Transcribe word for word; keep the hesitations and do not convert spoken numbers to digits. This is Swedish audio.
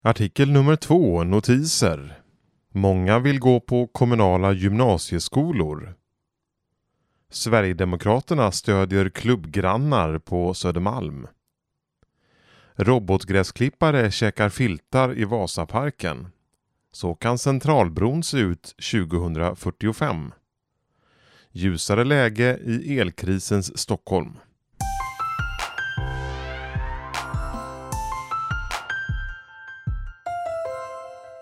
Artikel nummer två, notiser. Många vill gå på kommunala gymnasieskolor. Sverigedemokraterna stödjer klubbgrannar på Södermalm. Robotgräsklippare käkar filtar i Vasaparken. Så kan Centralbron se ut tjugohundrafyrtiofem. Ljusare läge i elkrisens Stockholm.